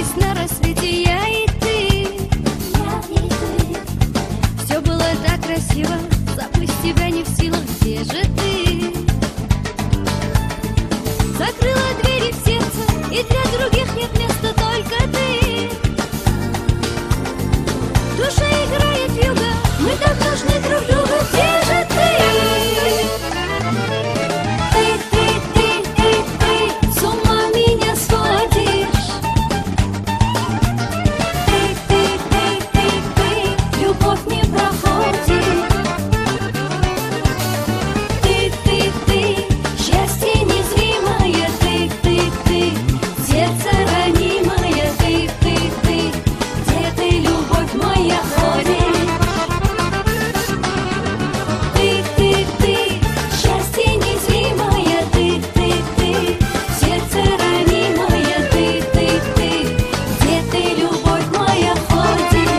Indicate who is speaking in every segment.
Speaker 1: Проснулись на рассвете я и ты. Все было так красиво, забыть тебя не в силах. Где же ты? Закрыла двери в сердце, и для других нет места, только ты. Душа играет вьюга, мы так нужны друг другу. Где же ты? Ты, с ума меня сводишь. Ты, любовь не проходит. Ты, счастье незримое. Ты, сердце ранимое. Ты, где ты, любовь моя, ходишь? Ты, счастье незримое. Ты, сердце ранимое. Ты, где ты, любовь моя, ходишь?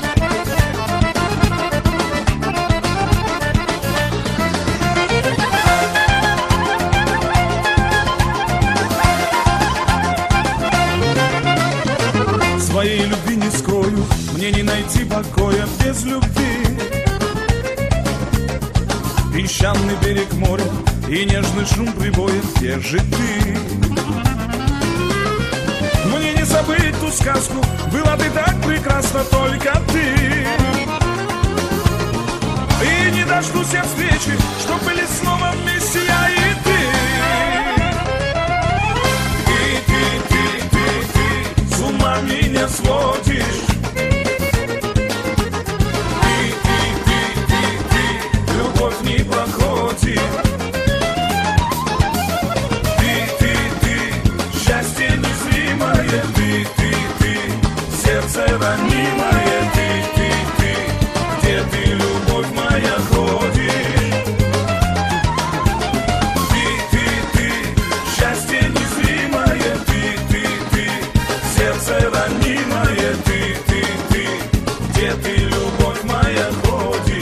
Speaker 2: Своей любви не скрою, мне не найти покоя без любви. Песчаный берег моря и нежный шум прибоя. Где же ты? Мне не забыть ту сказку, была ты так прекрасна, только ты. И не дождусь я встречи, чтоб были снова вместе я и ты. Ты, с ума меня сводишь. Ты, любовь не проходит. Ты, счастье незримое. Ты, сердце ранимое. Ты, где ты, любовь моя, ходишь? Ты, счастье незримое. Ты, сердце ранимое. Ты, где ты, любовь моя, ходишь?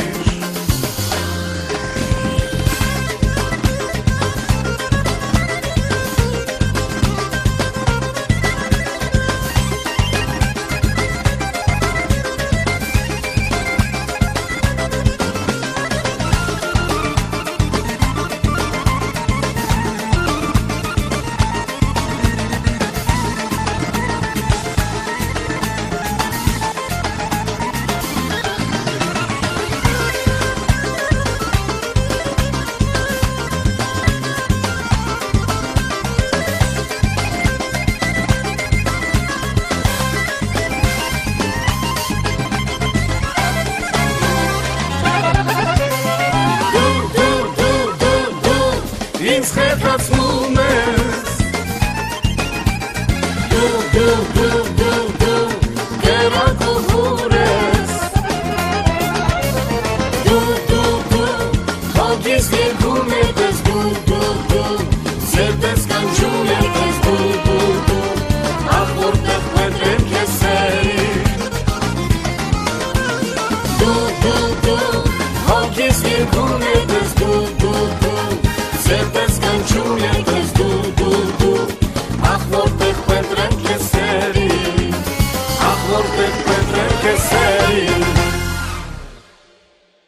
Speaker 2: Ins Herzensmoment. Du, Geraldo Hures. Du, chodzisz nie gumetes. Du, serdes kanjuletes. Du, a chłodnych medrem kesej. Du, chodzisz nie gumetes. Du, serdes kanjuletes.